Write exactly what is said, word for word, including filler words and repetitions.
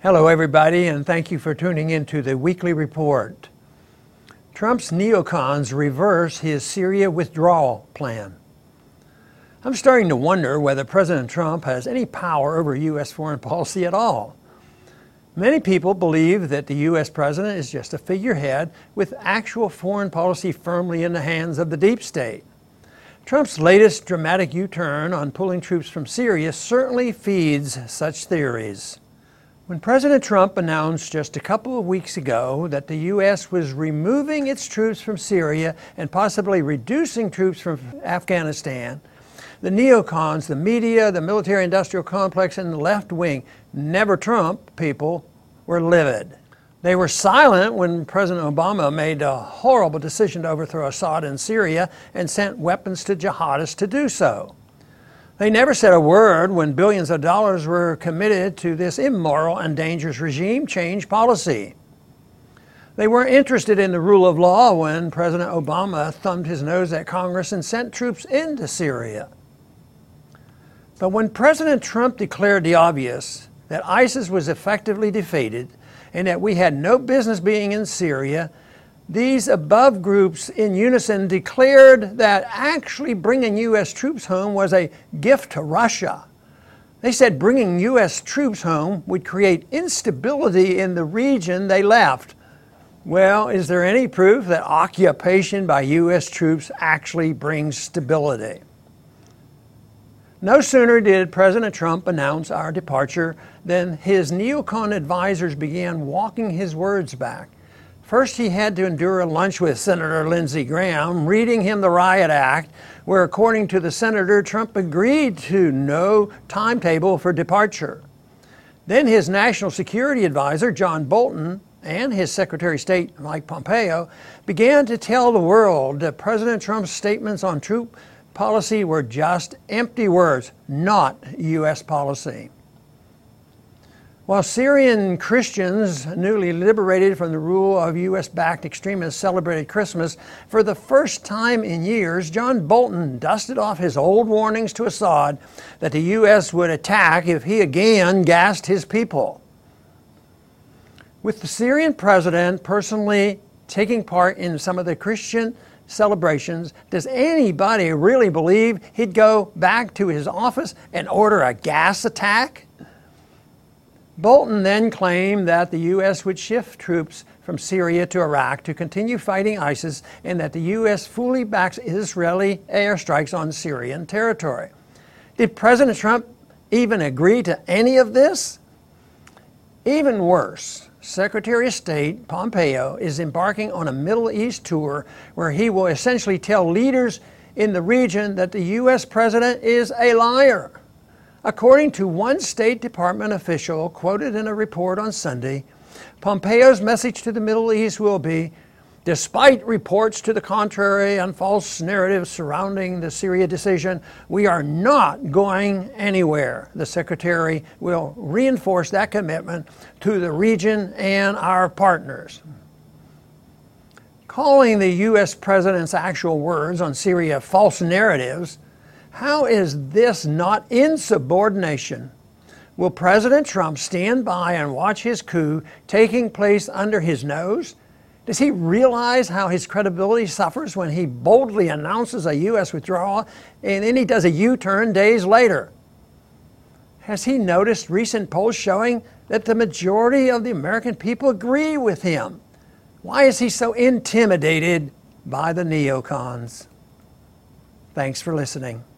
Hello everybody, and thank you for tuning in to the weekly report. Trump's neocons reverse his Syria withdrawal plan. I'm starting to wonder whether President Trump has any power over U S foreign policy at all. Many people believe that the U S president is just a figurehead with actual foreign policy firmly in the hands of the deep state. Trump's latest dramatic U-turn on pulling troops from Syria certainly feeds such theories. When President Trump announced just a couple of weeks ago that the U S was removing its troops from Syria and possibly reducing troops from Afghanistan, the neocons, the media, the military-industrial complex, and the left wing, never Trump people, were livid. They were silent when President Obama made a horrible decision to overthrow Assad in Syria and sent weapons to jihadists to do so. They never said a word when billions of dollars were committed to this immoral and dangerous regime change policy. They weren't interested in the rule of law when President Obama thumbed his nose at Congress and sent troops into Syria. But when President Trump declared the obvious, that ISIS was effectively defeated and that we had no business being in Syria, these above groups in unison declared that actually bringing U S troops home was a gift to Russia. They said bringing U S troops home would create instability in the region they left. Well, is there any proof that occupation by U S troops actually brings stability? No sooner did President Trump announce our departure than his neocon advisors began walking his words back. First, he had to endure a lunch with Senator Lindsey Graham, reading him the Riot Act, where, according to the senator, Trump agreed to no timetable for departure. Then his national security advisor, John Bolton, and his Secretary of State, Mike Pompeo, began to tell the world that President Trump's statements on troop policy were just empty words, not U S policy. While Syrian Christians, newly liberated from the rule of U S-backed extremists, celebrated Christmas, for the first time in years, John Bolton dusted off his old warnings to Assad that the U S would attack if he again gassed his people. With the Syrian president personally taking part in some of the Christian celebrations, does anybody really believe he'd go back to his office and order a gas attack? Bolton then claimed that the U S would shift troops from Syria to Iraq to continue fighting ISIS and that the U S fully backs Israeli airstrikes on Syrian territory. Did President Trump even agree to any of this? Even worse, Secretary of State Pompeo is embarking on a Middle East tour where he will essentially tell leaders in the region that the U S president is a liar. According to one State Department official quoted in a report on Sunday, Pompeo's message to the Middle East will be, despite reports to the contrary and false narratives surrounding the Syria decision, we are not going anywhere. The Secretary will reinforce that commitment to the region and our partners. Calling the U S president's actual words on Syria false narratives, how is this not insubordination? Will President Trump stand by and watch his coup taking place under his nose? Does he realize how his credibility suffers when he boldly announces a U S withdrawal and then he does a U-turn days later? Has he noticed recent polls showing that the majority of the American people agree with him? Why is he so intimidated by the neocons? Thanks for listening.